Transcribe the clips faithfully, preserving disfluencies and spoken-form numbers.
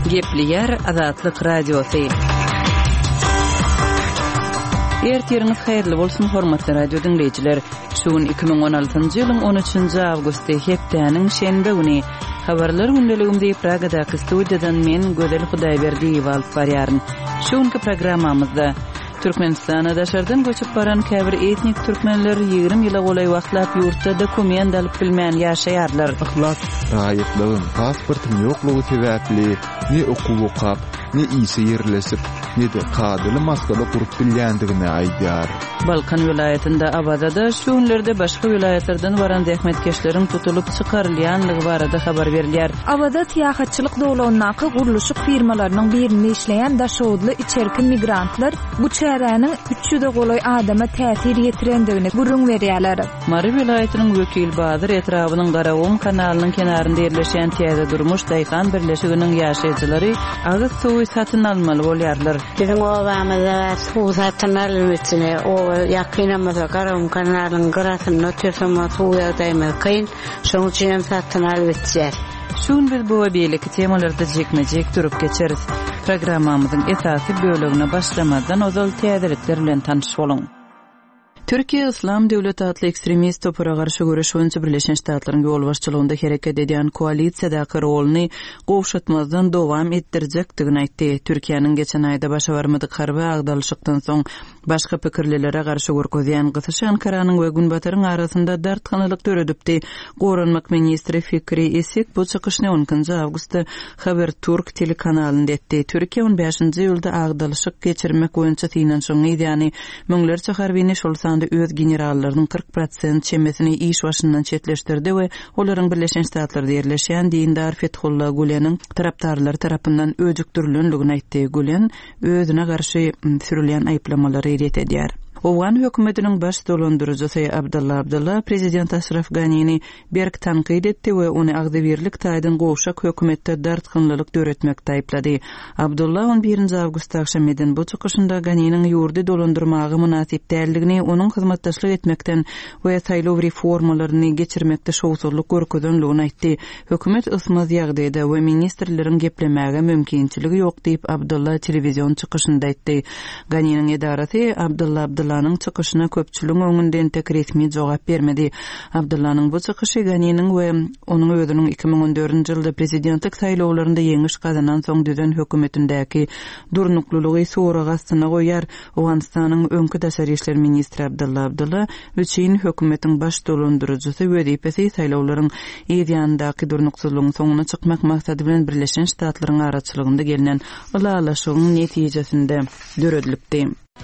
Gepli yer Azatlyk radiosu. Ertiriniz hayırlı bolsun hormatly radio dinleyijiler. Şuun iki ming on altynjy ýylyň on üçünji awgusty hepdeniň şenbe güni habarlar gündeligimde Pragadaky studiýadan men Gözel Hudaýberdiýew alyp barýaryn. Şuunky programmamyzda Türkmenistana daşardan göçüp baran käbir etnik türkmenler ýygrimi ýyla golay wagtlap ýurtda dokument alyp bilmän ýaşaýarlar. Ahlak, raýatlygyn, pasportyň ýoklugy sebäpli ne okuw okap, ne ýyşy ýerleşip, ne de kadyly maskada gurup bilýändigine aýdýar. Balkan vilayetinde Abadada şuunlerde başka vilayetlerden varan dehmetkeşlerin tutulup çıkarılýanlygy barada habar berilýär. Abada tiýahatçylyk dowlatynyň guruluşyk firmalarynyň birinde işleýän daşowdly içerki migrantlar bu çäräniň üç yüze golay adama täsir ýetirendigine gurrun berýärler. Mari vilayetiniň wekil Badyr etrabynyň Garawum kanalynyň kenarynda ýerleşen täze durmuş Daýkan birleşiginiň ýaşaýjylary agyz suwy satyn almaly bolýarlar. Bizim obamyza suw satyn almysyny o ýakynamyza Garawum kanalynyň garasyny ötürsem suwya daýmy kyn, şoň üçin satyn alýar. Şuun biz bu beýleki temalarda jekmejek durup geçeriz. Programmamyzyň esasy bölügine başlamadan ozal täzelikler bilen tanyş boluň. Türkiýe Islam Döwleti adly ekstremist topara garşy görüş boýunça Birleşen Ştatlaryň ýol başçylygynda hereket edýän koalisiýadaky roluny gowşatmazdan dowam etdirjekdigini aýtdy. Türkiýanyň geçen aýda başa barmadyk harby agdalşykdan soň başga pikirlilere garşy görkezýän gysyş Ankaranyň we Günbataryň arasynda dartganylyk töredipdi. Goranmak ministri Fikri Esik bu çykyşny on ikinji awgustda Haberturk telekanalynda etdi. Türkiýe on beşinji ýylda agdalşyk geçirmek boýunça finansiýan ýani müňlerçe harbyny şol öz generallarynyň kırk prosent çemesini iş başyndan çetleşdirdi we olaryň Birleşen Ştatlarda ýerleşýän dindar Fethullah Guleniň tarapdarlary tarapyndan öjüktirilendigini aýtdy. Gulen özüne garşy sürilýän aýplamalary ret edýär. Owan hökümetiniň baş dolandyrjysy Abdullah Abdullah prezident Ashraf Gani'ni berk tanqid etdi we ony agdybirlik taýdan gowşak hökümetde dartgynlylyk döretmekde aýplady. Abdullah on birinji awgust akşamydan bu çykyşynda Gani'niň ýurdy dolandyrmagy münasip däldigini, onuň hyzmatdaşlyk etmekden we saýlaw reformalaryny geçirmekde şowsuzlyk görkezýänligini aýtdy. Hökümet ysmaz ýagdaýda we ministrleriň geplemäge mümkinçiligi ýok diýip Abdullah telewizion çykyşynda aýtdy. Gani'niň edarasy Abdullah Abdullah Abdullah'nın çıkışına köpçülüğün öňünden tek resmi jogap bermedi. Abdullah'nın bu çıkışı Gani'nin we onun özünün iki ming on dördünji ýylda prezidentlik saýlawlarynda ýeňiş gazanan soň düzen hökümetindäki durnuklulygy soraga astyna goýar. Owganistanyň öňkü daşary işler ministri Abdullah Abdullah üçin hökümetiň baş dolandyrjysy wezipesi saýlawlaryň ýerýändaky durnuksuzlygyň soňuna çykmak maksady bilen Birleşen Ştatlaryň araçylygynda gelinen ulalaşygyň netijesinde döredilipdi.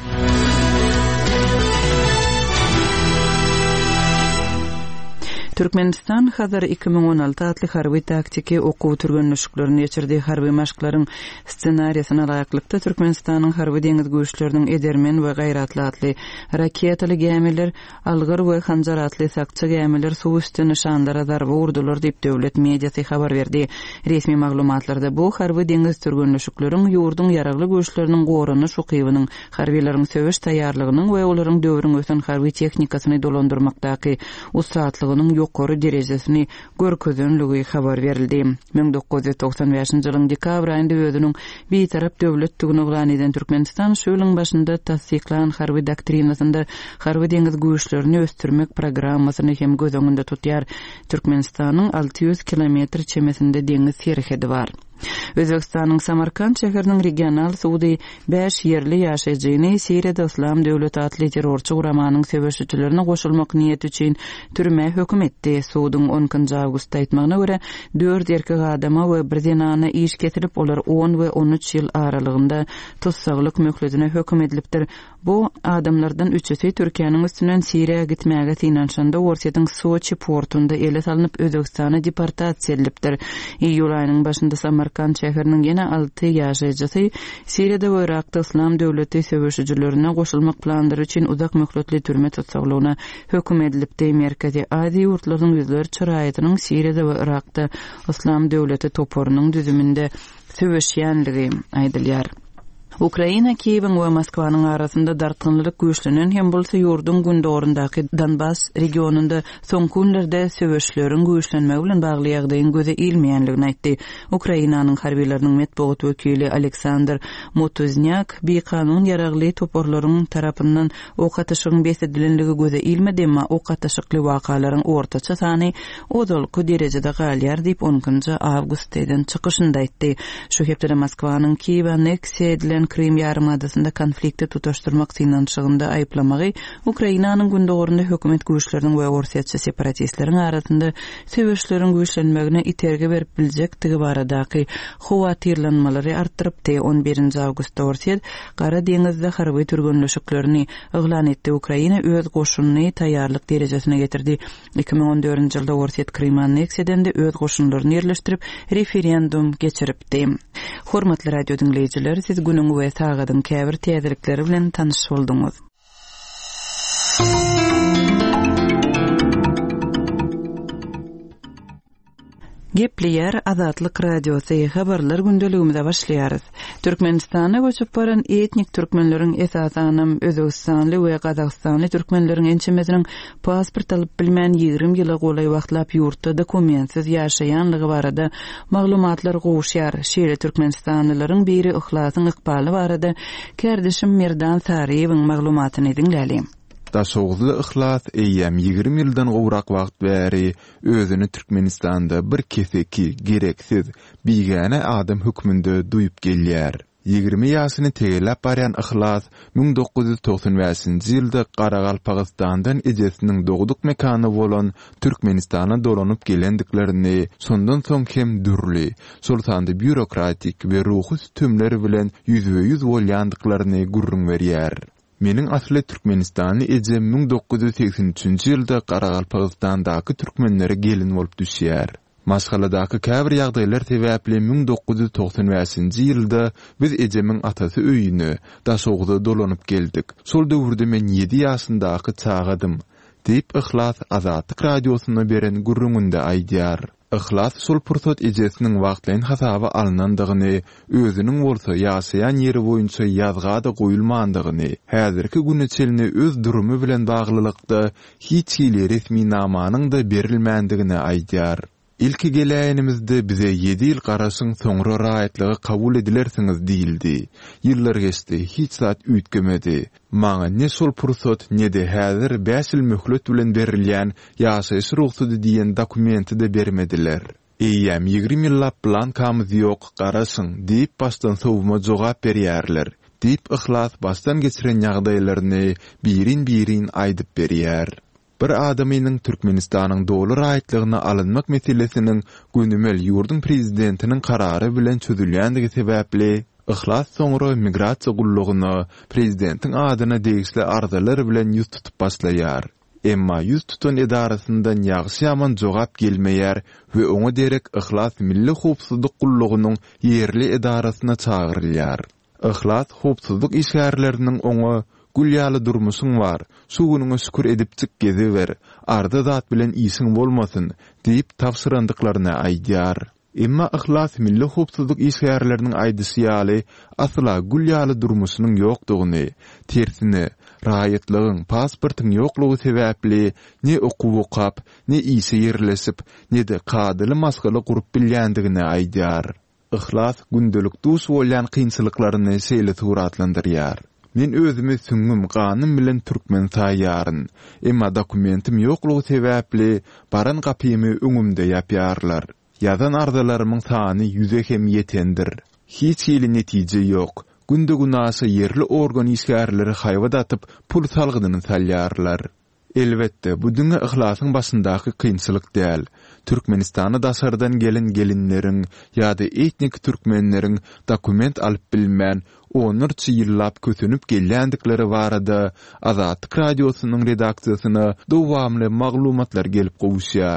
Türkmenistan hazır iki ming on alty atly harby taktiki okuw türgenleşiklerini geçirdiği harby maşklaryň ssenariýasyna laýaklykda Türkmenistanyň harby deňiz güýçleriniň edermen we gaýratly atly raketaly gämeler, algyr we hanjar atly sakçy gämeler suw üstü nişanlara darby urdular diýip döwlet mediasy habar berdi. Resmi maglumatlarda bu harby deňiz türgenleşikleriň ýurduň ýaragly güýçleriniň goranyş ukybynyň, harbiýleriň söwüş taýýarlygynyň we olaryň döwrüň öten harby tehnikasyny dolandyrmakdaky ustatlygynyň ýokary derejesini görkezýänligi habar berildi. ming dokuz ýüz toksan beşinji ýylyň dekabr aýynda özüniň beýtarap döwletdigini ulan eden Türkmenistan şu ýylyň başynda tasdiklanan harby doktrinasynda harby deňiz güýçlerini östürmek programmasyny hem göz öňünde tutýar. Türkmenistanyň alty ýüz kilometr çemesinde deňiz serhedi bar. Özbekistanyň Samarkand şäheriniň regional suwdy beş ýerli ýaşaýjyny Siriýada Islam Döwleti atly terrorçy guramanyň sebäpçilerine goşulmak niýeti üçin türme hökm etdi. Suwdyň on ikinji awgustda aýtmagyna görä dört erkek adama we bir zenany iş getirip olar on we on üç ýyl aralygynda tutsaklyk möhletine hökm edilipdir. Bu adamlardan üçüsi Türkiýanyň üstünden Siriýa gitmäge tinanşanda Orsiýatyň Soçi portunda ele salynıp Özbekistana deportasiýa edilipdir. Iýul aýynyň başynda Samarkand şäheriniň ýene alty ýaşaýjysy Siriýada we Irakda Islam Döwleti söwüşçilerine goşulmak planlary üçin uzak möhletli türme tutsaklygyna hökm edilipdi. Merkezi Aziýa ýurtlarynyň ýüzleri çyraýatynyň Siriýada we Irakda Islam Döwleti toporunyň düzüminde söwüşýänligi aýdylýar. Ukraina Kiýewiň we Moskwanyň arasynda dartynlyk güýçlenen hem bolsa ýurdun gündorundaky Donbas regionunda soňky günlerde söwüşleriň güýçlenmegi bilen bagly ýagdaýyň göze ilmeýänligini aýtdy. Ukrainanyň harbiýetleriniň medeniýet wekili Aleksandr Motuzniak bir kanun yaragly toporlaryň tarapyndan ok atyşygyň besedilendigi göze ilmedi, emma ok atyşykly wakalaryň ortaça sany ozalky derejede galýar diýip onunçy awgust aýyndan çykyşynda aýtdy. Şu hepde Moskwanyň Kiýew anneksiýa edilen Krim ýarymadasyna konflikti tutaşdyrmak synanşygynda aýplamagy Ukrainanyň gündorunda hökümet güýçleriniň we orsiýatçy separatistleriň arasynda söwüşleriň güýçlenmegine iterge berip biljektigi baradaky howatyrlanmalary artdyrypdy. on birinji awgustda orsiýat Gara deňizde harby türgünleşiklerini eglan etdi. Ukraina öz goşunyny taýýarlyk derejesine getirdi. iki ming on dördünji ýylda orsiýat Krim anneksiýadan öz goşunlaryny ýerleşdirip referendum geçiripdi. Hormatly radio dinleýijiler, siz günüň we sagadyň käbir täzelikleri bilen tanyş bolduňyz. Gepleýär Azatlyk radiosy habarlar gündeligimizde başlaýarys. Türkmenistana göçüp baran etnik türkmenleriň esasanam Özbegistanly we Gazagstanly türkmenleriň ençemeziniň pasport alyp bilmän ýygrimi ýyla golay wagtlap ýurtda dokumentsiz ýaşaýanlygy barada maglumatlar gowşýar. Şeýle türkmenistanlylaryň biri Ihlasyň ykbaly barada kärdeşim Merdan Sariýewiň maglumatyny dinläli. Daşogly Ihlas eýem ýygrimi ýyldan gowrak wagt bäri özüni Türkmenistanda bir keseki gereksiz biýgäne adam hükmünde duýup gelýär. ýygrimi ýaşyny tegelläp barýan Ihlas ming dokuz ýüz toksan beşinji ýylda Garagalpagystandan ejesiniň dogduk mekany bolan Türkmenistana dolanyp gelendiklerini, sondan soň hem dürli, sultandy bürokratik we ruhy tümleri bilen ýüzbe ýüz bolýandyklaryny gurrun berýär. Menin asly Türkmenistany ejem ming dokuz ýüz seksen üçinji ýylda Garagalpagystandaky türkmenlere gelin bolup düşýär. Maşgaladaky käbir ýagdaýlar sebäpli ming dokuz ýüz toksan beşinji ýylda biz ejemiň atasy öýüne daşogda dolanyp geldik. Şol döwürde men ýedi ýaşyndaky çagadym, diýip Ihlas Azatlyk radiosyna beren gurrununda aýdýar. Ihlas şol pursat ejesiniň wagtlaryň hasaby alynandygyny, özüniň bolsa ýaşaýan ýeri boýunça ýazga da goýulmandygyny, häzirki güne çelini öz durumy bilen baglylykda hiç hili resmi namanyň da berilmändigini aýdýar. İlki geläýänimizde bize ýedi ýyl garaşyň soňra raýatlygy kabul edilersiňiz diýildi. Ýyllar geçdi, hiç zat üýtgemedi. Maňa ne şol pursat ne de häzir beş ýyl möhlet bilen berilýän ýaşaýyş ruhsady diýen dokumenti de bermediler. Eýem ýygrimi ýyllap blankamyz ýok, garaşyň diýip başdan sowma jogap berýärler. Diýip Ihlas başdan geçiren ýagdaýlaryny birin-birin aýdyp berýär. Bir adamynyň Türkmenistanyň dowlu raýatlygyna alynmak meselesiniň günümel ýurdun prezidentiniň karary bilen çözülýändigi sebäpli Ihlas soňra migrasiýa gullugyny prezidentiň adyna degişli arzalar bilen ýüz tutup başlaýar. Emma ýüz tutan edarasyndan ýagşy ýaman jogap gelmeýär we oňa derek Ihlas milli howpsuzlyk gullugynyň ýerli edarasyna çagyrylýar. Ihlas howpsuzlyk işgärleriniň oňa Gülýaly durmuşyň var, suwunyňa şükür edip çyk geziwer, arda zat bilen işiň bolmasyn diýip tapşyrandyklaryny aýdýar. Emma Ihlas milli howpsuzlyk işgärleriniň aýdysy ýaly asla gülýaly durmuşynyň ýokdugyny, tersine raýatlygyň pasportyň ýoklugy sebäpli ne okuw okap, ne işe ýerleşip, ne de kadyly maskaly gurup bilýändigini aýdýar. Ihlas gündelik duş bolýan kynçylyklaryny şeýle suratlandyrýar. Men özümi süňüm ganym bilen türkmen taýýaryn. Emma dokumentim ýoklugy sebäpli baran gapymy öňümde ýapýarlar. Ýazan arzalarymyň sany ýüze hem ýetendir. Hiç hili netije ýok. Günde günasy ýerli organ işgärleri haýwa datyp pul salgynyny salýarlar. Elbetde bu düňe Ihlasyň başyndaky kynçylyk däl. Türkmenistana daşardan gelen gelinleriň ýa-da etnik türkmenleriň dokument alyp bilmän onurçy ýyllap kötünüp gelýändikleri barada Azatlyk radiosynyň redaksiýasyna dowamly maglumatlar gelip gowşýar.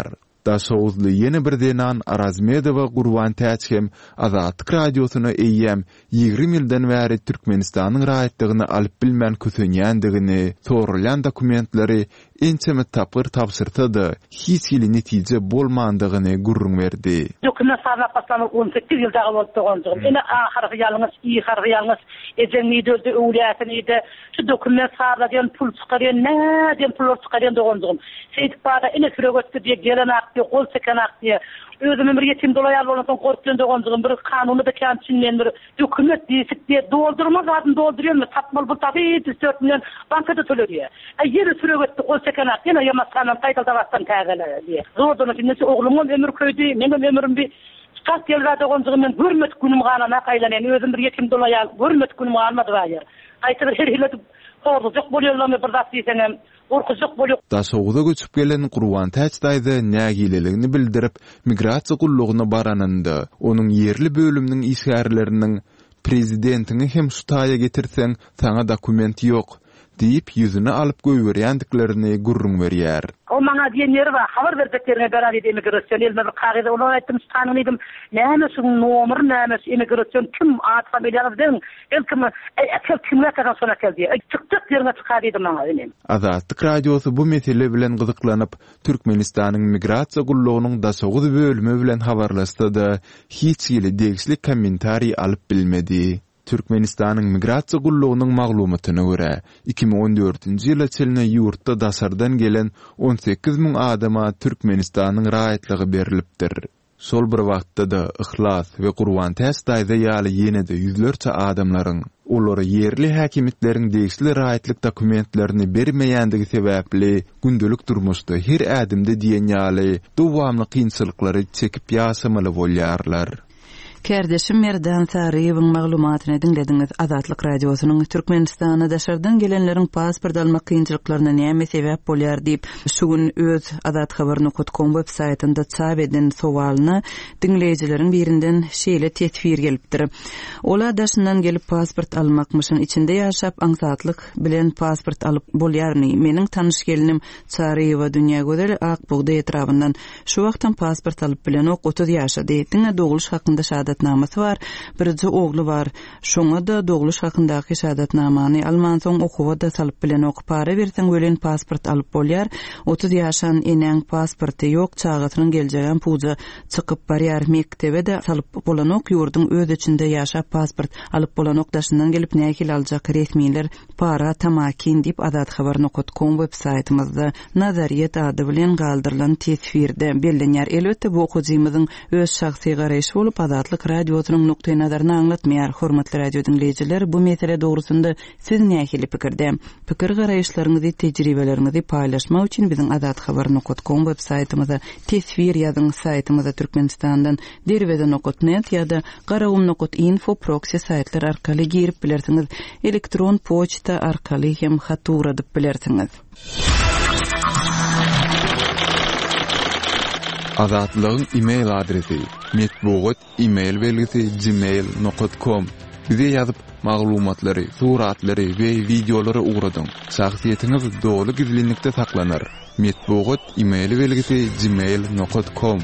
Da soğuzlu yeni bir denan Arazmedova Gurwan Täçkem Azatlyk radiosuna eýýäm ýygrimi ýyldan bäri Türkmenistanyň raýatlygyny alyp bilmän kösenýändigini, sorulan dokumentleri ençeme tapyr tapşyrtdy, hiç ýyly netije bolmandygyny gurrun berdi. Dokument sarap baslan on sekiz ýyldagy bolup doganjygym. Ene ahyrky ýalyňyz, ýykarky ýalyňyz, ejenni döldü öwliýatyny ide, şu dokument sarladan pul çykarýan, näden pul çykarýan doganjygym. Seýdip bada ene süregetdi diýe gelen akdy, gol çeken akdy. Özüme bir yetim dolayar bolandan korkduğum doganjygym bir kanuny da känçinden bir dokument diýsik diýe doldurma zadyn doldurýan, tapmal bu taby dört milyon bankada tölerýär. A ýeri süregetdi gol çeken akdy, ýa maskandan taýdalda bastan tägele diýe. Zordan näçe oglumyň ömür köýdi, meňem ömrüm bir Kaç yılda doganjygym men hürmet günüm ganana kaýlanan özüm bir yetim dolayar hürmet günüm almady gaýar. Aýtyr her ýyly horluk bolýarlar bir zat diýseňem gorkujak bolýar. Da soğuda göçüp gelen Gurwan Täçdaýdy nägileligini bildirip migrasiýa gullugyna baranyndy. Onuň ýerli bölümniň işgärleriniň prezidentini hem şu taýa getirseň saňa dokument ýok diýip ýüzüne alyp goýberýändiklerini gurrun berýär. O maňa diýenleri bar, habar berjeklerine berar idi imigrasiýon elme bir kagyda olar aýtdym, tanyn idim. Näme şu nomer, näme imigrasiýon kim at familiýaryň, elkim ekel kimler kadan sona keldi. Çykdyk ýerine çykar idim maňa enem. Azatlyk radiosy bu mesele bilen gyzyklanyp Türkmenistanyň migrasiýa gullugynyň da soňky bölümi bilen habarlaşdy da hiç ýyly degişlik kommentari alyp bilmedi. Türkmenistanyň migrasiýa gullugynyň maglumatyna görä iki bin on dörtünji ýyla çelne ýurtda dasardan gelen on sekiz miň adama Türkmenistanyň raýatlygy berilipdir. Sol bir wagtda da Ihlas we Gurwan Täçdaýda ýaly ýene-de ýüzlerçe adamlaryň olary ýerli häkimetleriň degişli raýatlyk dokumentlerini bermeýändigi sebäpli gündelik durmuşda her ädimde diýen ýaly dowamly kynçylyklary çekip ýaşamaly bolýarlar. Kardeşim Merdan Sariýewiň maglumatyny dinlediňiz. Azatlyk radiosynyň Türkmenistana daşardan gelenleriň pasport almak kynçylyklaryna näme sebäp bolýar diýip şu gün öz azat habaryny nokta com web saýtynda çap eden sowalyny dinleýijileriň birinden şeýle tetbir gelipdir. Ola daşyndan gelip pasport almakmyşyn içinde ýaşap aňsatlyk bilen pasport alyp bolýarny. Meniň tanyş gelinim Sariýewa dünýä gözel Akbogda etrafyndan şu wagtdan pasport alyp bilen otuz ýaşady. Diňe doguluş hakynda şahadatnamasy bar, birji ogly bar. Şoňa da doguluş hakyndaky şahadatnamany alman soň okuwa da salyp bilen okup para berseň ölen pasport alyp bolýar. otuz ýaşan eneň pasporty ýok, çagatynyň geljegen puja çykyp barýar. Mektebe de salyp bolanok ýurdun öz içinde ýaşap pasport alyp bolanok daşyndan gelip näkil aljak resmiler para tamakin diýip azat habar nokta com web saýtymyzda nazariýet ady bilen galdyrylan tesbirde bellenýär. Elbetde bu okujymyzyň öz şahsy garaýşy bolup Azatlyk radiosynyň nokta nazaryny aňlatmaýar. Hormatly radio dinleýijiler, bu mesele dogrusynda siz nähili pikirde? Pikir garaýşlaryňyzy, tejribeleriňizi paýlaşmak üçin biziň azat habar nokta com web saýtymyza tesbir ýazyň, saýtymyza Türkmenistandan derwede nokta net ýa-da garawum nokta info proxy saýtlar arkaly girip bilersiňiz. Elektron poçta arkaly hem hat uradyp bilersiňiz. Azatlygyň e-mail adresi metbugot email belgisi gmail nokta com. Bize ýazyp maglumatlary, suratlary we videolary ugradyn. Şahsiýetiňiz dogly gizlilikde saklanır. Metbugot email belgisi gmail nokta com.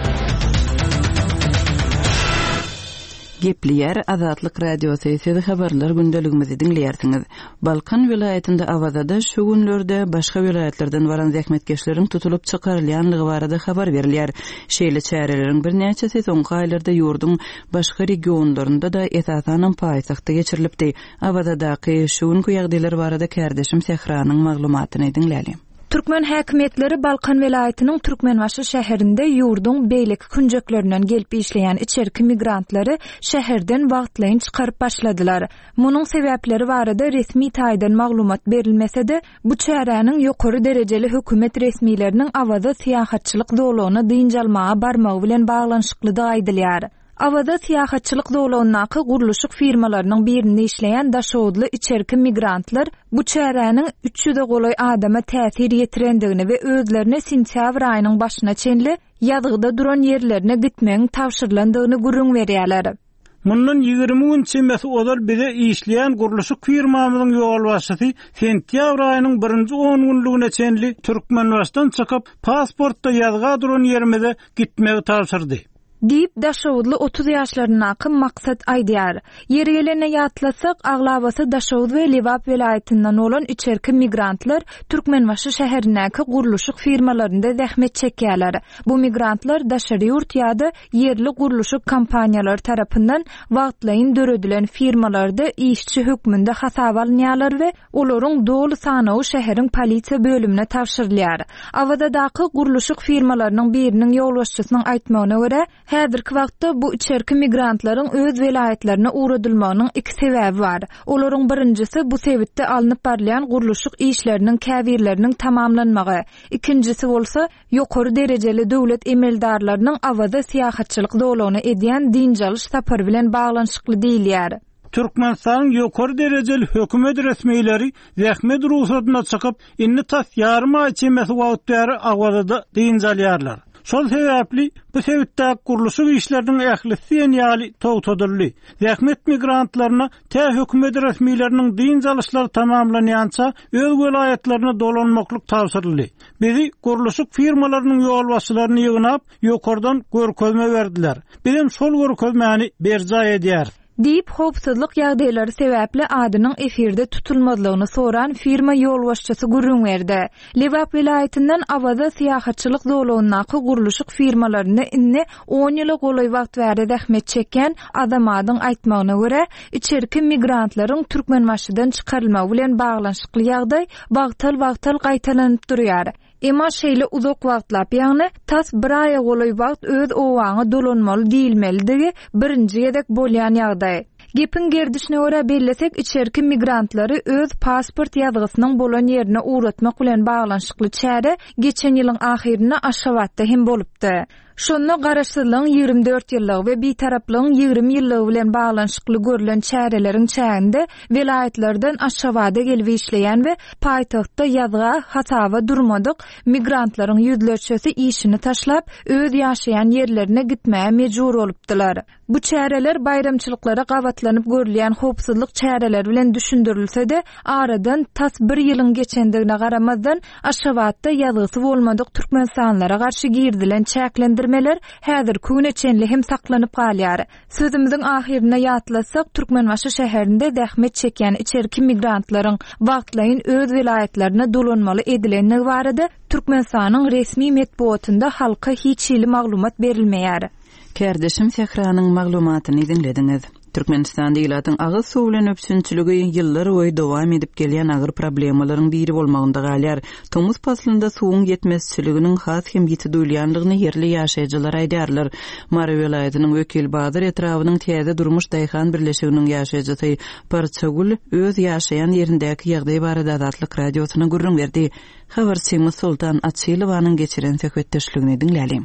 Gepliyer Azatlyk radiosu ýa-da habarlar gündeligimizi dinleýärsiňiz. Balkan vilayetinde Avazada şu günlerde başga vilayetlerden baran zähmetkeşleriň tutulup çykarylýanlygy barada habar berilýär. Şeýle çäreleriň bir näçe sezonga aýlarda ýurdun başga regionlarynda da esasan paýsagtda geçirilipdi. Avazadaky şu günkü ýagdaýlar barada kardeşim Sehranyň maglumatyny dinleýäli. Türkmen häkimetleri Balkan vilayetiniň Türkmenbaşy şäherinde ýurdun beýleki künjeklerinden gelip işleýän içerki migrantlary şäherden wagtlaýyn çykaryp başladylar. Munyň sebäpleri barada resmi taýdan maglumat berilmese-de, bu çäräniň ýokary derejeli hökümet resmileriniň awaza syýahatçylyk dowlagyna dynjalmaga barmagy bilen baglanşyklydygy aýdylýar. Avada siyahatçılık dowlagynyňky guruluşyk firmalarynyň birinde işleýän daşowdly içerki migrantlar bu çäräniň üç ýüze golay adama täsir ýetirendigini we özlerine sentýabr aýynyň başyna çenli ýazgyda duran ýerlerine gitmegiň tawşyrylandygyny gurrun berýärler. Mundan ýygrimi gün çemesi odal bize işleyen guruluşyk firmamyzyň ýol başçysy sentýabr aýynyň birinji on günlügine çenli Türkmenwastan çykyp pasportda ýazga duran ýerimize gitmegi tapşyrdy. Diýip Daşowudly otuz ýaşlarynaky maksat aýdýar. Ýeri gelene ýatlasak, Aglabasy Daşowud we Liwap welaýatynyň olan içerki migrantlar Türkmenwaşy şäherindäki guruluşyk firmalarynda zähmet çekýärler. Bu migrantlar daşary ýurt ýa-da ýerli guruluşyk kompaniýalar tarapyndan wagtlaýyn döredilen firmalarda işçi hökmünde hasaba alynýarlar we olaryň dolu sanawy şäheriň polisiýa bölümine tapşyrylýar. Awadaky guruluşyk firmalarynyň biriniň ýolbaşçysynyň aýtmagyna görä, häzirki wagtda bu içerki migrantlaryň öz welaýatlaryna uğradylmagynyň iki sebäbi bar. Olaryň birinjisi bu sebitde alınıp barlayan guruluşyk işleriniň käbirleriniň tamamlanmagy. İkincisi bolsa ýokary derejeli döwlet emeldarlarynyň awada syýahatçylyk dolagyny edýän dinjalys sapar bilen baglanyşykly diýilýär. Türkmenistan ýokary derejeli hökümet resmiýetleri zähmet ruhsatyna çykyp inni tas ýarym aý çemesi wagtary awada diýinjalýarlar. Şol sebäpli bu sebitde guruluşyk işleriniň ählisi ýaly togtadyrly. Zähmet migrantlaryna tä hökümet resmiýetleriniň diýinjalyshlary tamamlanýança öz welaýatlaryna dolanmaklyk tapşyryldy. Bizi guruluşyk firmalarynyň ýolbaşçylaryny ýygnap ýokardan görkezme berdiler. Bizim şol görkezmäni berja edýär. Diýip howpsuzlyk ýagdaýlary sebäpli adynyň efirde tutulmadygyny soran firma ýolbaşçysy gurrun berdi. Liwap welaýatynyň awada syýahatçylyk zolagyny guruluşyk firmalarynda inni on ýyla golay wagt bäri zähmet çeken adamadyň aýtmagyna görä, içerki migrantlaryň Türkmenwaşydan çykarylmagy bilen baglanyşykly ýagdaý wagtal-wagtal gaýtalanyp durýar. Ema şeýle uzak wagtlap ýagny tas bir aýa golay wagt öz owaňy dolanmaly diýilmeligi birinji ýedek bolýan ýagdaý. Gepin gerdişine görä bellesek içerki migrantlary öz pasport ýazgysynyň bolan ýerine uğratmak bilen baglanyşykly çäre geçen ýylyň ahyrynda Aşgabatda hem bolupdy. Şonda garaşsyzlygyň ýygrimi dört ýyllygy we bitaraplygyň ýygrimi ýyllygy bilen baglanyşykly görülen çäreleriň çäginde welaýatlardan Aşgabada gelip işleýän we paýtagtda ýazga hasaba durmadyk migrantlaryň ýüzlerçesi işini taşlap öz ýaşaýan ýerlerine gitmäge mejbur bolupdylar. Bu çäreler bayramçylyklara gawatlanyp görülýän howpsuzlyk çäreleri bilen düşündirilse-de aradan tas bir ýylyň geçendigine garamazdan Aşgabatda ýazgysy bolmadyk türkmenistanlara garşy girdilen çäklendirmeler häzir küneçenli hem saklanyp galýar. Sözümiziň ahyryna ýatlasak, Türkmenwaşy şäherinde zähmet çeken içerki migrantlaryň wagtlaýyn öz welaýatlaryna dolanmaly edilenligi barada Türkmenistanyň resmi medeniýetinde halka hiç ýyly maglumat berilmeýär. Kärdeşim Sehranyň maglumatyny dinlediňiz. Türkmenistan diýilatyň agyz suw bilen öpsünçiligi ýyllar boýy dowam edip gelýän agyr problemalaryň biri bolmagynda galýar. Tomuz paslynda suwuň ýetmezçiliginiň has hem ýeti duýulýanlygyny ýerli ýaşaýjylar aýdýarlar. Mara welaýatynyň wekil Badyr etrawynyň täze durmuş daýhan birleşiginiň ýaşaýjysy Parçagul öz ýaşaýan ýerindäki ýagdaý barada Azatlyk radiosyna gurrun berdi. Habarçymyz Sultan Atçylowanyň geçiren söhbetdeşligini dinlälim.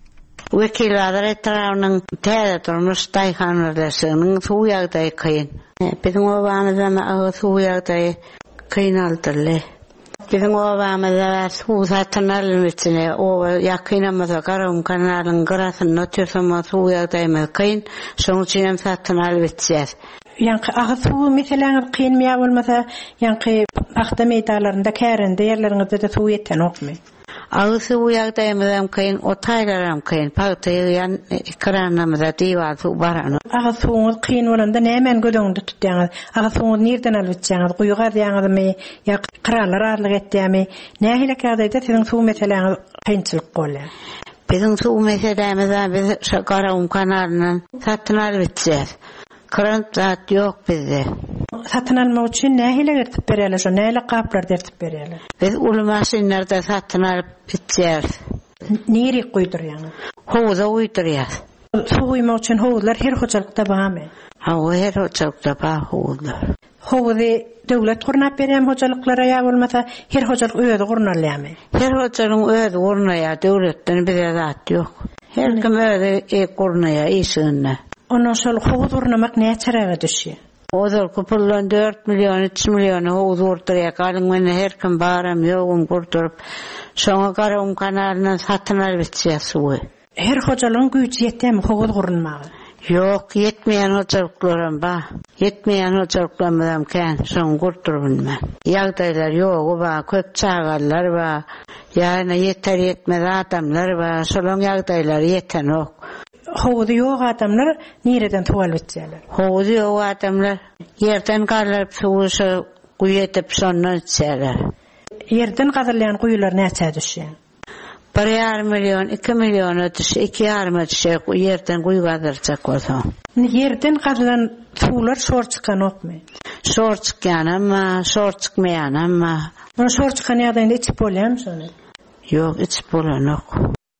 Wekil Badyr etrawynyň täze durmuş daýhan birleşiginiň suw ýagdaý kyn. Bizim obamyzda agy suw ýagdaý kyn aldyly. Bizim obamyzda suw satynalmy üçin o ýakynamyza garam kanalyň garasyny ötürsem suw ýagdaýmy kyn, şoň üçin hem satynaly bitýär. Ýa-ni agy suw meselem kynmýa bolmasa, ýa-ni ahda meýdanlarynda kärende ýerleriňizde de suw ýeten okmy. Agy suw ýagdaýymyzam kyn, o taýlaram kyn, paýtaýan ekranymyza diýwar suw barany. Agy suw kyn bolanda nämen gödüňde tutýaňyz? Agy suw nerden alyp içýäňiz? Guýuga diýäňizmi, ýa kralar arlyk etdiňmi? Nähile kädede siziň suw meseleňiz kynçylyk bolýar? Bizim suw meselemiz biz şakaram kanalynyň satynaly bitýär. Kran zat ýok bizde. Satyn almak üçin nähile gertip berýärler, şo nähile gaplar dertip berýärler. Biz ulu maşinlarda satyn alyp bitýär. Neri goýdurýaňyz? Howza goýdurýar. Suw goýmak üçin howzlar her hoçalykda bahamy. Ha, her hoçalykda bah howzlar. Howzy döwlet gurnap berýän hoçalyklara ýa bolmasa her hoçalyk öýde gurnalýarmy? Her hoçalyk öýde gurnalýar, döwletden bir zat ýok. Her kim öýde gurnalýar işine. Ondan şol howuz urnamak näçerege düşýär? Ozal kupullan dört milyon, üç milyon howuz urtyrýar. Galyň meni her kim baram ýogum gurdurup, şoňa garam kanalyna satyn alyp bitýär suwy. Her hojalyň güýçi ýetdimi howuz gurulmagy? Yok, yetmeyen hocalıklarım ba. Yetmeyen hocalıklarım kan son kurturum ben. Yağdaylar yok ba, köp çağallar ba. Yani yeter yetmez adamlar ba. Solon yağdaylar yeten ok. Hoğudu yok adamlar nereden tuval bitseler? Hoğudu yok adamlar yerden kalırıp suğusu kuyetip sonra içseler. Yerden kadırlayan kuyular neçe düşüyor? Bir yarım milyon, iki milyon ötüş, iki yarım ötüş yerden kuyu kadıracak olsa. Yerden kadırlayan suğular sor çıkan ok mu? Sor çıkan ama, sor çıkmayan ama. Bunu sor çıkan yadayında içip oluyor mu sonra? Yok, içip olan ok.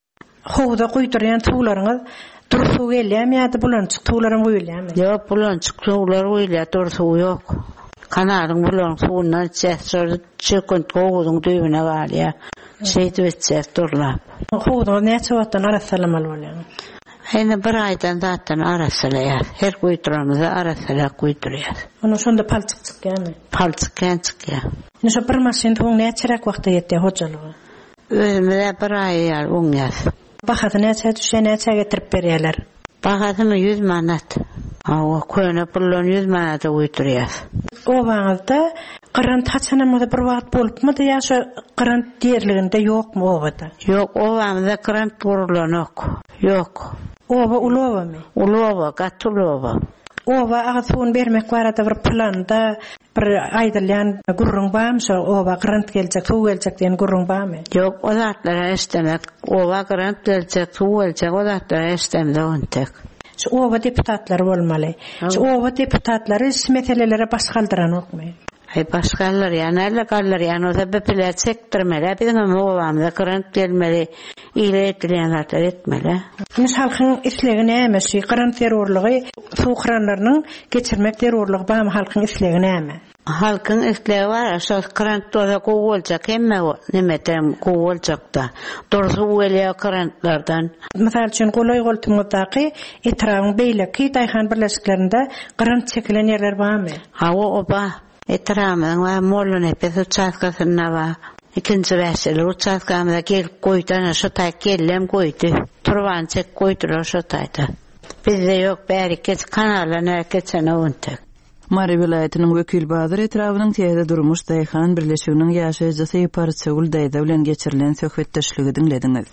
Hoğuda kuyduran tuğlarınız dursu geliyor mu ya da bulançık tuğların kuyuluyor mu? Yok, bulançık tuğlar kuyuluyor, dursu yok. Kanalın bulan suğundan içecek, sonra çıkın koğudun düğüne var ya. Şeydi bitecek, durlap. Hoğuda neçe vattan arasalamalı oluyor? Aynı bir aydan zaten arasalayar. Her kuyduramızda arasalayar kuyduruyor. Onu sonunda palçık çıkıyor mu? Palçıkken çıkıyor. Yine şu bir masin tuğun neçerek vakti yetti hocalığı? Özümüze bir ay yer, un yaz. Bakadı neçe düşe neçe getirip veriyorlar? Bakadı mı yüz manat. O koyuna pulun yüz manatı kuyduruyor. O vaxtda qırant haçanamada bir vaxt bolup mu da ya şu qırant derliginde yok mu ovada? Yok, ovamda qırant burulan ok. Yok. Ova ulova mı? Ulova, katulova. Ova ağzını vermek var da bir planda bir aydırlayan gurrun bağım şu ova qırant gelecek, su gelecek diyen gurrun bağım mı? Yok, o zatlara istemek. Ova qırant gelecek, su gelecek, o zatlara istemde ontek. Şu ova deputatları olmalı. Şu ova deputatları meselelere baş kaldıran ok mu? Ay başkalar yani öyle kallar yani o da bepeler çektirmeli. Bir de ovamda qırant gelmeli, iyile ettilenler etmeli. Biz halkın isleğine emesi, qırant terörlüğü, su kıranlarının geçirmek terörlüğü bağım halkın isleğine eme. Halkın isleği var, aşağı qırant da kuğu olacak, emme o nimetem kuğu olacak da. Doğrusu öyle qırantlardan. Misal için kolay koltuğumuzdaki etrafın beyleki Dayhan birleşiklerinde qırant çekilen yerler var mı? Ha o o ba. Etrafımın var, molun hepsi uçaskasına var. İkinci vesile uçaskamda gel koydan şu tay gellem koydu. Turvan çek koydular şu tayda. Bizde yok beri geç kanalına geçene untek. Mari vilayetinin vekil Badır etrafının tiyede durmuş Dayhan birleşiginin yaşayıcısı Iparçıgul dayda bilen geçirilen söhbetdeşligi dinlediniz.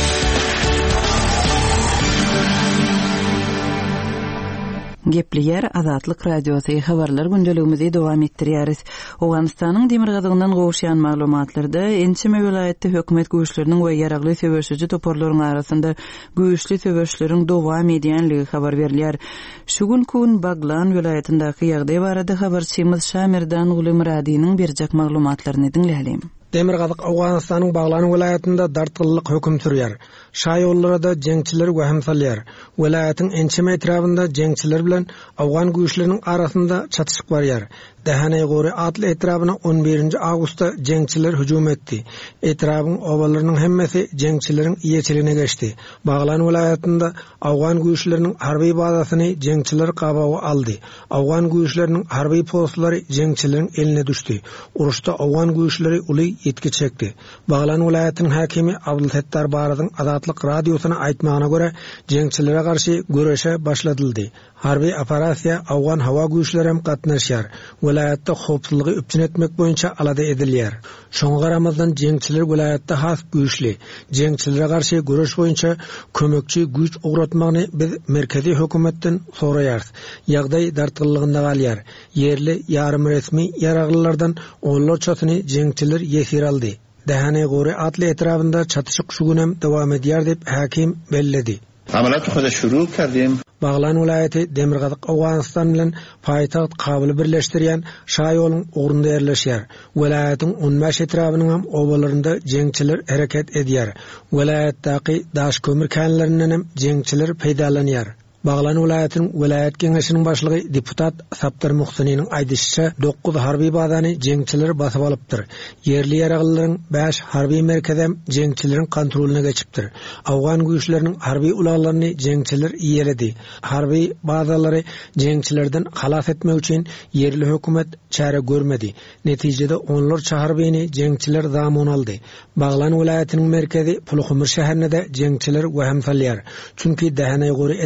Gepli yer Azatlyk radiosu habarlar gündeligimizi dowam etdirýäris. Owganystanyň Demirgazygyndan gowuşýan maglumatlarda Ençime vilayetde hökümet güýçleriniň we ýaragly söwüşçi toporlaryň arasynda güýçli söwüşleriň dowam edýänligi habar berilýär. Şu gün Baglan vilayetindäki ýagdaý barada habarçymyz Şamirdan Gulumradynyň berjek maglumatlaryny dinleýälim. Demirgazyk Awganystanyň Baglan vilayetinde dartgyllyk höküm sürýär. Şaýollarda jeňçiler wähem salýar. Vilayetin Ençime etrafında jeňçiler bilen Awgan güýçleriniň arasynda çatışyk barýar. Dähane gory atly etrafyna on birinji awgustda jeňçiler hüjum etdi. Etrafyň obalarynyň hemmesi jeňçileriň iýeçiligine geçdi. Baglan vilayetinde Awgan güýçleriniň harby bazasyny jeňçiler gabawy aldy. Awgan güýçleriniň harby postlary jeňçileriň eline düşdi. Uruşda Awgan güýçleri uly yetki çekdi. Baglan vilayetiniň hakimi Abdulsettar Baradyň Azatlyk radiosyna aýtmagyna görä, jeňçilere garşy göreşe başladyldy. Harby operasiýa Awgan hawa güýçleri hem gatnaşýar. Vilayetde hopsuzlygy üpçün etmek boýunça alada edilýär. Şoňa garamazdan jeňçiler vilayetde has güýçli. Jeňçilere garşy göreş boýunça kömekçi güýç ugratmagyny biz merkezi hökümetden soraýarys. Ýagdaý dartgylligynda galýar. Yerli ýarym resmi ýaraglylardan onlarçasyny jeňçiler ýesir aldy. Dähane gory atly etrafında çatışyk şu gün hem dowam edýär dep hakim belledi. Amalat hoda şuru kardym. Baglan vilayeti Demirgazyk Awganystan bilen paýtagat Kabyly birleşdirýän şaýoluň ugrunda ýerleşýär. Vilayetin on beş etrabynyň hem obalarynda jeňçiler hereket edýär. Vilayetdäki daş kömür kanlarinden hem jeňçiler peýdalanýar. Baglan vilayetiniň vilayet keňeşiniň başlygy deputat Saptar Muhsiniň aýdysçy dokuz harby bazany jeňçiler basyp alypdyr. Yerli ýaraglylaryň beş harby merkezem jeňçileriň kontrolyna geçipdir. Awgan güýçleriniň harby ulaglaryny jeňçiler iýeledi. Harby bazalary jeňçilerden halas etmek üçin yerli hökümet çare görmedi. Netijede onlarça harbyny jeňçiler zamon aldy. Baglan vilayetiniň merkezi Pulhumur şäherinde jeňçiler wähem salýar. Çünki dähene gory etrapy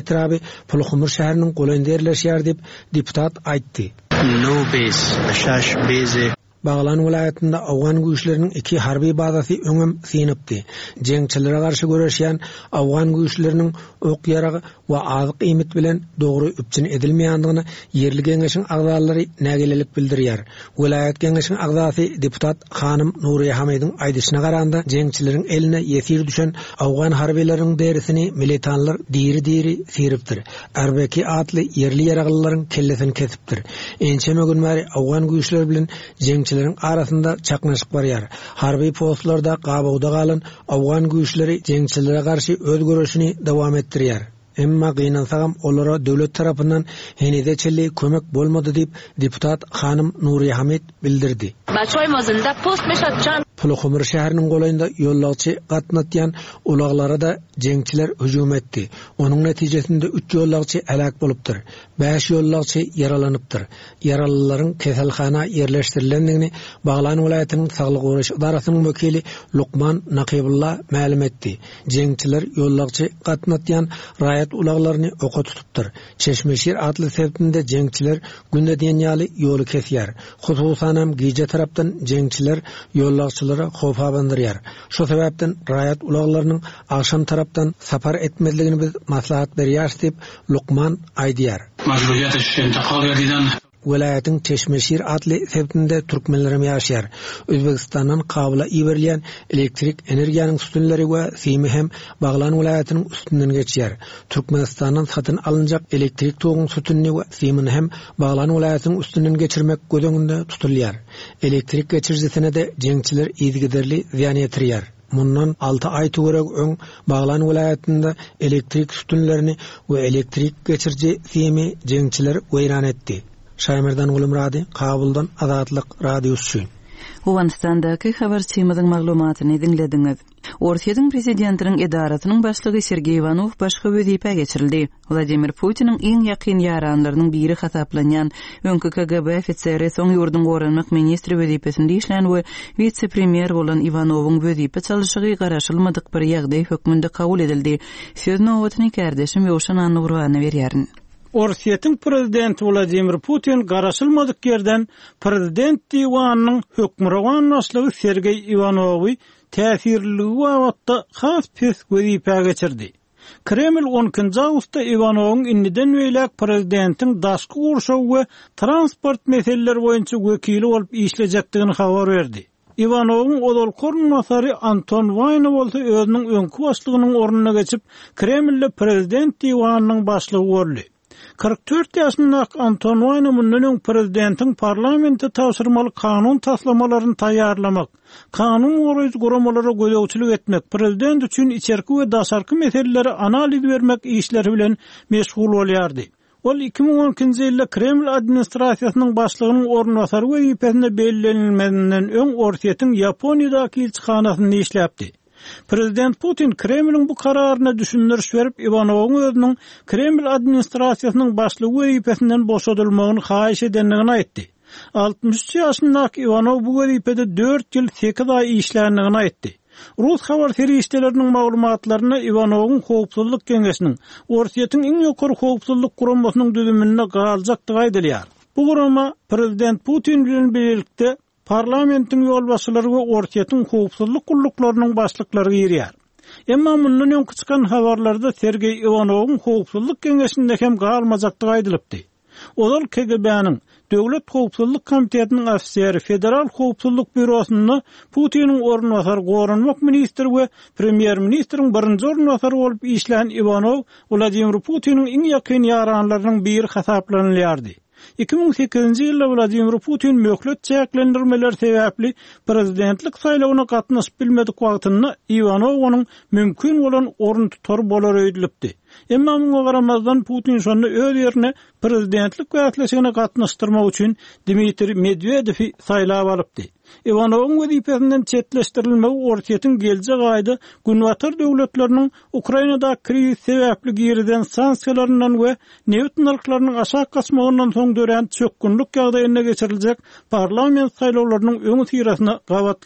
Pulxumur şäheriniň golandy yerleşýär diýip deputat aýtdy. No base, Şaş base. Bağlan vilayetinde Afgan güýçleriniň iki harby bazasy öňem synipdi. Jeňçilere garşy göreşýän Afgan güýçleriniň ok yaragy we azyk iýmit bilen dogry üpçün edilmeýändigini yerli geňeşiň agzalary nägelelik bildirýär. Vilayet geňeşiň agzasy deputat Hanym Nuriýe Hamydyň aýdyşyna garanda jeňçileriň eline ýesir düşen Afgan harbylarynyň derisini militanlar diri-diri siripdir. Erbeki atly yerli yaraglylaryň kellesini kesipdir. Ençeme günmäri Afgan güýçleri bilen jeňçiler arasında çaknaşık barýar. Harby postlarda gabawda galan Afgan güýçleri jeňçilere garşy öz görüşini dowam etdirýär. Emma gynansaňam olara döwlet tarapyndan henide çelli kömek bolmady diýip deputat Hanym Nuriýe Hamid bildirdi. Başoýmazynda post meşatçan Pulxumur şäheriniň golanynda ýollagçy gatnatýan ulaglara da jeňçiler hüjum etdi. Onuň netijesinde üç ýollagçy helak bolupdyr. beş ýollagçy yaralanypdyr. Yaralylaryň keselhana ýerleşdirilendigini Baglan vilayetiniň saglyk goraş idarasynyň wekili Lukman Naqibulla ma'lum etdi. Jeňçiler ýollagçy gatnatýan raýat ulaglaryny oka tutupdyr. Çeşmeşir adly sebäpinde jeňçiler günde diýen ýaly ýoly kesýär. Hususan hem Gice tarapdan jeňçiler ýollagçy hopa bandırýar. Şu sebäpden raýat ulaglarynyň akşam tarapdan sapar etmezligini biz maslahat berýär diýip Lukman aýdýar. Majburiyat intiqal edilen Vilayetin Çeşmeşir adlı sebäpinde türkmenlerim ýaşaýar. Özbekistandan kabula iberilýän elektrik energiýanyň üstünleri we simi hem Baglan vilayetiniň üstünden geçýär. Türkmenistandan satyn alınjak elektrik togyň sütünni we simini hem Baglan vilayetiniň üstünden geçirmek gödöňünde tutulýar. Elektrik geçirjisine de jeňçiler ýygyderli ziýan ýetirýär. Mundan altı ay töwerek öň Baglan vilayetinde elektrik sütünlerini we elektrik geçirji simi jeňçiler weýran etdi. Şaýmerdan Ulumrady, Kabuldan Azatlyk radiosu. Owanistandaky habarçymyzyň maglumatyny dinlediňiz. Orsiýanyň prezidentiniň edaratynyň başlygy Sergey Ivanov başga wezipä geçirildi. Vladimir Putiniň iň ýakyn ýaranlarynyň biri hasaplanýan öňkü K G B ofiseri soň ýurdun goranmak ministri wezipesinde işlän we vice-premier bolan Ivanowyň wezipe çalyşygy garaşylmadyk bir ýagdaý hökmünde kabul edildi. Söz nowatyny kardeşim Ýowşan Anurwany berýärin. Orsiýanyň prezidenti Vladimir Putin garaşylmadyk ýerden prezident diwanynyň hökmrawanlygy Sergey Ivanowy täsirli wagtda has pes wezipä geçirdi. Kreml onuncu awgustda Ivanowyň indiden beýlek prezidentiň daşky gurşaw we transport meseleleri boýunça wekili bolup işlejekdigini habar berdi. Ivanowyň odol korunmasary Anton Vaynov bolsa özüniň öňkü başlygynyň ornuna geçip Kremlde prezident diwanynyň başlygy boldy. kırk dört ýaşyndaky Anton Vaynov mundan prezidentiň parlamentde tapşyrmaly kanun taslamalaryny taýýarlamak, kanun goramalary gödäwçilik etmek, prezident üçin içerki we daşarky meseleleri analiz bermek işleri bilen meşgul bolýardy. Ol iki ming on ikinji ýylda Kreml administrasiýasynyň başlygynyň ornwasary wezipesinde bellenilmedinden öň Orsiýanyň Ýaponiýadaky elçixanasynda işläpdi. Prezident Putin Kremlin bu kararyna düşündiriş berip Ivanowyň özüniň Kreml administrasiýasynyň başlygy wezipesinden boşadylmagyny haýyş edenligini aýtdy. altmış üç ýaşyndaky Ivanow bu wezipede dört ýyl sekiz ay işländigini aýtdy. Rus habar serýişleriniň maglumatlaryna Ivanowyň howpsuzlyk geňeşiniň Orsiýanyň iň ýokary howpsuzlyk guramasynyň düzümine galjakdygy aýdylýar. Bu gurama Prezident Putin bilen birlikde parlamentin ýolbaşçylary we Orsiýanyň howpsuzlyk gulluklarının başlyklary girýär. Emma mundan öňki çykan habarlarda Sergey Ivanowyň howpsuzlyk geňeşinde hem galmajakdygy aýdylypdy. Olal K G B-niň Döwlet Howpsuzlyk Komitetiniň ofiseri Federal Howpsuzlyk Bürosyny Putiniň ornwasary goranmak ministri we premier ministriň birinji ornwasary bolup işlän Ivanow Vladimir Putiniň iň ýakyn ýaranlarynyň biri hasaplanylýardy. iki ming sekizinji ýylda Vladimir Putin möhlet çäklendirmeler sebäpli prezidentlik saýlawyna gatnaşyp bilmedik wagtynda Ivanowyň mümkin bolan orun tutar bolary öýdülipdi. Emma muňa garamazdan Putin şonu öz ýerine prezidentlik wagtlaşygyna gatnaşdyrmak üçin Dmitri Medvedewi saýlap alypdy. Ivanowyň wezipesinden çetleşdirilmegi Orsiýanyň geljek aýda günwatar döwletleriniň Ukrainada kriz sebäpli giriden sanksiýalaryndan we neft narklarynyň aşağı gasmagyndan soň dören çökgünlük ýagdaýyna geçiriljek parlament saýlawlarynyň öňü sirasyna gabat geldi.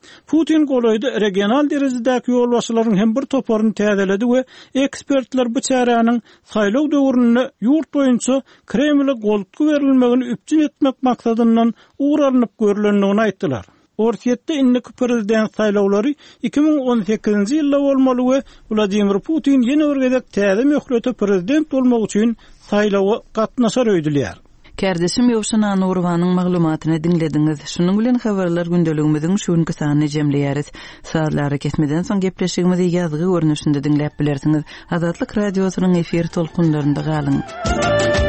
Putin golaydy regional derejedäki ýolbaşçylaryň hem bir toparyny täzeledi we ekspertler bu çäräniň saýlaw döwründe ýurt boýunça Kremle goltky berilmegini üpçün etmek maksadyndan uğralanyp görülendigini aýtdylar. Ortiýetde indiki prezident saýlawlary iki ming on sekizinji ýylda bolmaly we Vladimir Putin ýene bir gezek täze möhletde prezident bolmak üçin saýlawa gatnaşar öýdülýär. Kärdeşim Ýowşan Anurwanyň maglumatyny dinlediňiz. Şunuň bilen habarlar gündeligimiziň şuňky sanyny jemleýäris. Saatlara ketmeden soň gepleşigimizi ýazgy görnüşinde dinläp bilersiňiz. Azatlyk radiosynyň efir tolkunlarynda galyň.